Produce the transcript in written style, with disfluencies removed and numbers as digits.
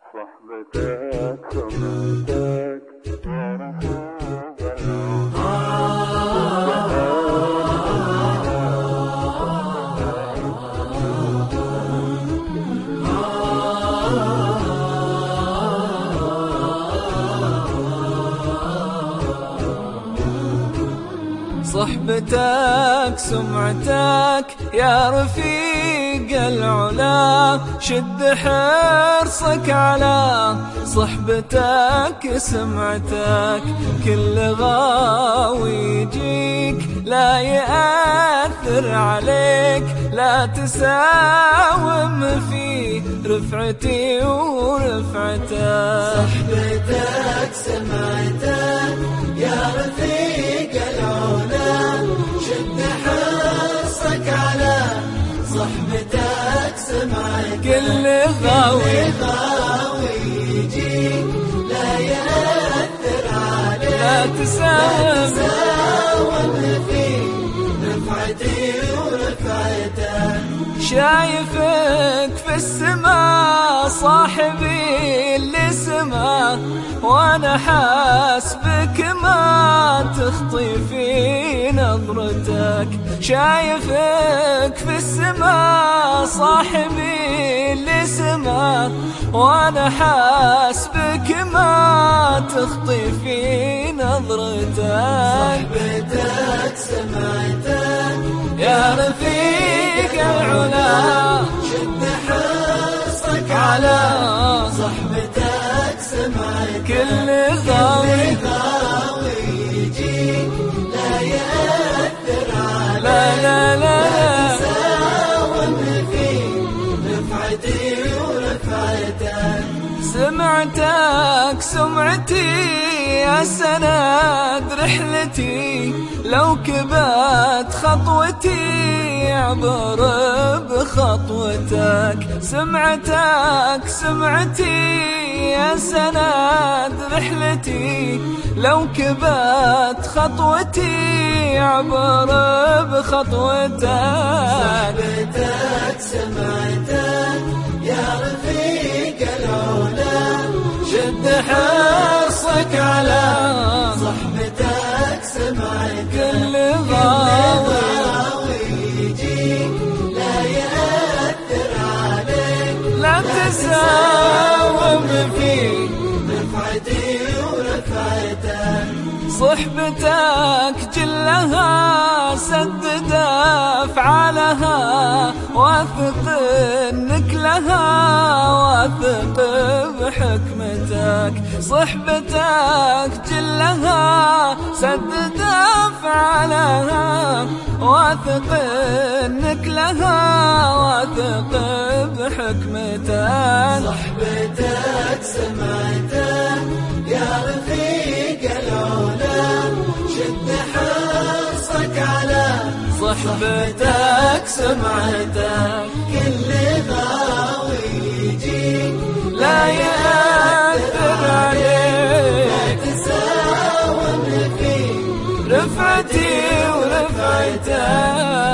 صحبتك سمعتك صحبتك سمعتك يا رفيق العلا، شد حرصك على صحبتك سمعتك. كل غاوي يجيك لا يأثر عليك، لا تساوم في رفعتي ورفعتك. صحبتك سمعتك يا رفيق العلا، شد حرصك على صحبتك سمعتك. كل غاوي يجيك لا يأثر عليك، لا تساوم في رفعتي ورفعتك. شايفك في السماء صاحبي اللي سما، وانا حاسبك ما تخطي في نظرتك. شايفك في السماء صاحبي اللي سما، وانا حاسبك ما تخطي في نظرتك. صحبتك سمعتك يا رفيق العلا، شد حرصك على صحبتك سمعتك. كل غاوي يجيك لا يأثر عليك، لا لا لا تساوم في رفعتي ورفعتك. سمعتك سمعتي يا سند رحلتي، لو كبت خطوتي عبر بخطوتك. سمعتك سمعتي يا سند رحلتي، لو كبت خطوتي عبر بخطوتك. صحبتك سمعتك يا رفيق العلا، شد حرصك على صحبتك سمعتك. كل غاوي يجيك لا يأثر عليك، لا تساوم في رفعتي ورفعتك. صحبتك جلها سدد أفعالها، واثق انك لها واثق بحكمتك. صحبتك جلها سدد أفعالها، واثق انك لها واثق بحكمتك. صحبتك سمعتك يا رفيق العلا، شد حرصك على صحبتك سمعتك. كل غاوي يجيك لا يأثر عليك، لا تساوم في رفعتي ورفعتك.